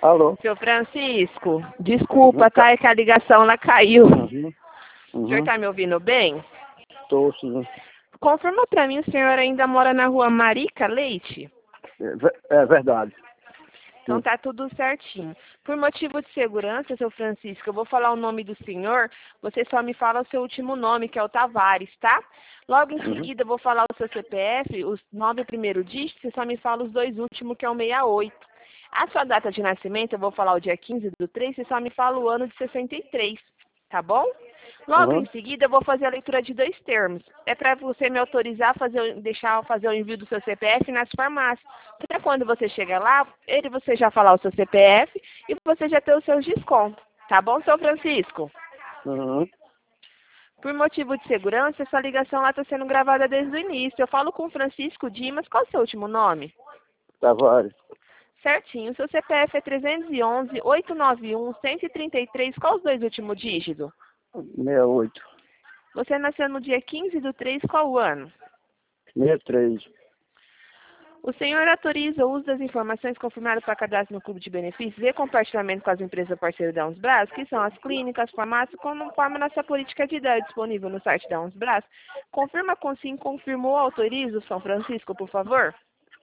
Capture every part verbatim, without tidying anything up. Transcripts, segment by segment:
Alô? Seu Francisco, desculpa, tá? É que a ligação lá caiu. Uhum. O senhor Uhum. tá me ouvindo bem? Tô sim. Confirma pra mim, o senhor ainda mora na rua Marica Leite? É, ver- é verdade. Então Sim. tá tudo certinho. Por motivo de segurança, seu Francisco, eu vou falar o nome do senhor, você só me fala o seu último nome, que é o Tavares, tá? Logo em Uhum. seguida eu vou falar o seu C P F, os nove primeiros dígitos, você só me fala os dois últimos, que é o sessenta e oito. A sua data de nascimento, eu vou falar o dia quinze do três, você só me fala o ano de sessenta e três, tá bom? Logo em Uhum. seguida, eu vou fazer a leitura de dois termos. É para você me autorizar a fazer, o- deixar eu fazer o envio do seu C P F nas farmácias. Para quando você chegar lá, ele você já falar o seu C P F e você já ter os seus descontos. Tá bom, seu Francisco? Uhum. Por motivo de segurança, essa ligação lá está sendo gravada desde o início. Eu falo com o Francisco Dimas. Qual é o seu último nome? Tavares. Certinho. Seu C P F é trezentos e onze, oitocentos e noventa e um, cento e trinta e três. Qual os dois últimos dígitos? sessenta e oito. Você nasceu no dia quinze do três, qual o ano? sessenta e três. O senhor autoriza o uso das informações confirmadas para cadastro no Clube de Benefícios e compartilhamento com as empresas parceiras da Unsbras, que são as clínicas, farmácias, conforme nossa política de idade disponível no site da Unsbras? Confirma com sim, confirmou, autoriza o São Francisco, por favor?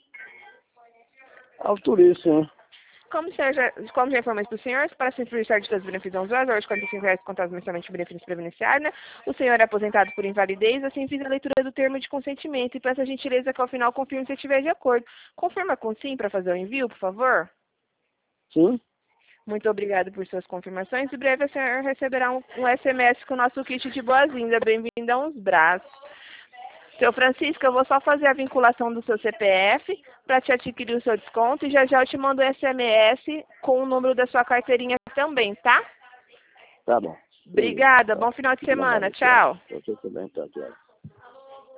Autorizo, sim. Como, o senhor já, como já informei para o senhor, para se influenciar de todos os benefícios da Unsbras, hoje quarenta e cinco reais contados mensalmente em benefícios previdenciários, né? O senhor é aposentado por invalidez, assim fiz a leitura do termo de consentimento e peço a gentileza que ao final confirme se estiver de acordo. Confirma com sim para fazer o envio, por favor? Sim? Muito obrigado por suas confirmações. Em breve a senhora receberá um, um S M S com o nosso kit de boas-vindas. Bem-vindo a Uns Braços. Seu Francisco, eu vou só fazer a vinculação do seu C P F para te adquirir o seu desconto e já já eu te mando o S M S com o número da sua carteirinha também, tá? Tá bom. Beleza. Obrigada. Tá. Bom final de Obrigado, semana. tchau. Tchau. Você também, tá, tchau.